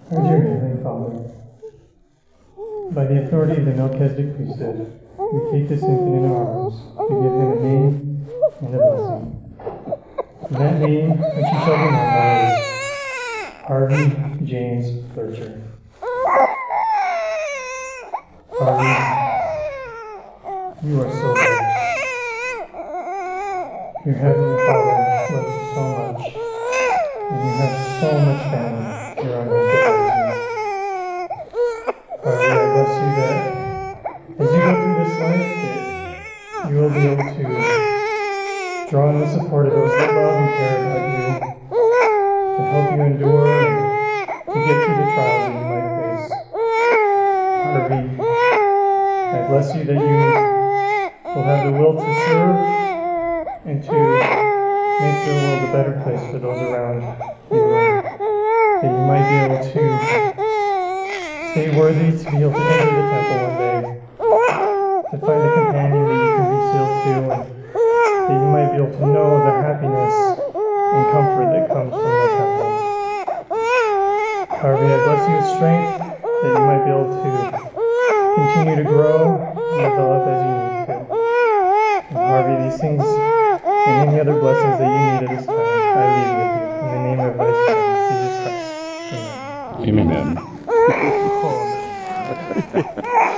Our dear Heavenly Father, by the authority of the Melchizedek priesthood, we take this infant in our arms to give him a name and a blessing. And that name which he shall be known by is Harvey James Lurcher. Harvey, you are so good. Your Heavenly Father loves you so much, and you have so much family here on earth that loves you. Harvey, I bless you that as you go through this life, that you will be able to draw on the support of those that love and care about you, to help you endure and to get through the trials that you might face. Harvey, I bless you that you will have the will to serve and to make the world a better place for those around you, and that you might be able to stay worthy to be able to enter the temple one day, to find a companion that you can be sealed to, and that you might be able to know the happiness and comfort that comes from the temple. Harvey, I bless you with strength, that you might be able to continue to grow and develop as you need to. And Harvey, these things and any other blessings that you need at this time, I leave with you. In the name of thy Son, Jesus Christ. Amen. Amen. Oh,